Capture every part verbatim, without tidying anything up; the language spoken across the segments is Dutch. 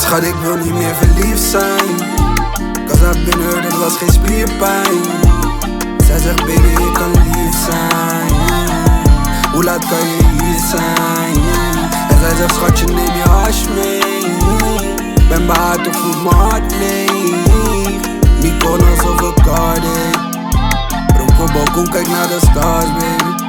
schat, ik wil niet meer verliefd zijn. Cause I've been hurt, het was geen spierpijn. Zij zegt baby, ik kan lief zijn. Hoe laat kan je hier zijn? En zij zegt schatje, neem je hash mee. Ben behaard of voelt mijn hart leeg. Mykonos of een Cardiff. Bronco balkon, kijk naar de stars baby.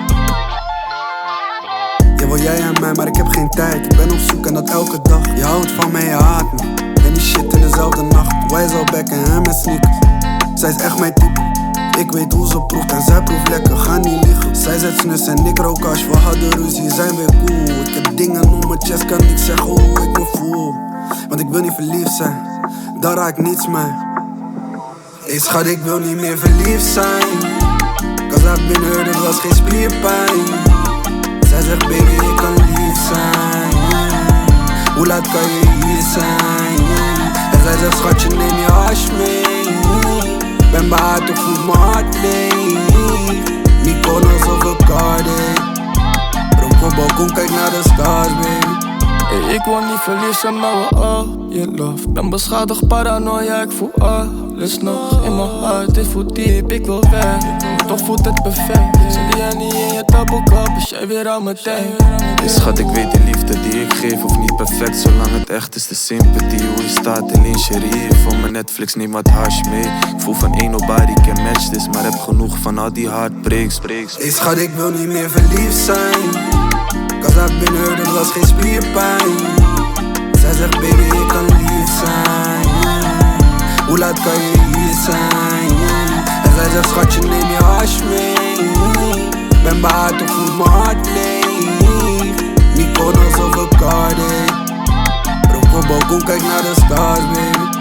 Je wil jij en mij, maar ik heb geen tijd. Ik ben op zoek en dat elke dag. Je houdt van mij, je haat me. En die shit in dezelfde nacht. Wij is al back en hem met sneakers. Zij is echt mijn type. Ik weet hoe ze proeft en zij proeft lekker, ga niet liegen. Zij zet snus en ik rook hash, we hadden ruzie, zijn weer cool. Ik heb dingen om mijn chest, kan niet zeggen hoe ik me voel. Want ik wil niet verliefd zijn, daar raakt niets mee. Hey schat, ik wil niet meer verliefd zijn. Cause I've been hurt, het was geen spierpijn. Zij zegt baby, ik kan lief zijn. Hoe laat kan je hier zijn? En zij zegt schatje, neem je hash mee. Ben behaard of voelt mijn hart leeg. Mykonos of een Cardiff. Bronco balkon, kijk naar de stars baby. Hey, ik wil niet verliefd zijn, maar we all je love. Ben beschadigd, paranoia, ik voel alles nog in mijn hart. Dit voelt diep, ik wil weg, toch voelt het perfect. Zit jij niet in je taboekap, is jij weer aan mijn tijd. Hey schat, ik weet de liefde die ik geef hoeft niet perfect. Zolang het echt is, de sympathie. Hoe je staat in lingerie, van mijn Netflix, neem wat hash mee. Ik voel van één nobody can match this, maar heb genoeg van al die heartbreaks. breaks. Hey schat, ik wil niet meer verliefd zijn. Cause I've been hurt, het was geen spierpijn. Zij zegt baby, ik kan lief zijn. Hoe laat kan je hier zijn? En zij zegt schatje, neem je hash mee. Ben behaard of voelt mijn hart leeg. Mykonos of een Cardiff. Bronco balkon, kijk naar de stars baby.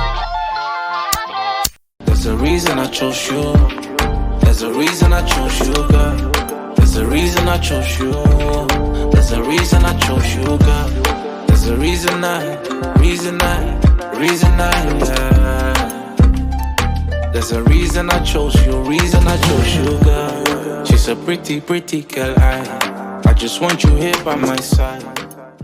There's a reason I chose you. There's a reason I chose you, girl. There's a reason I chose you. There's a reason I chose you, girl. There's a reason I, reason I, reason I, yeah. There's a reason I chose you, reason I chose you, girl. She's a pretty, pretty girl, I, I just want you here by my side.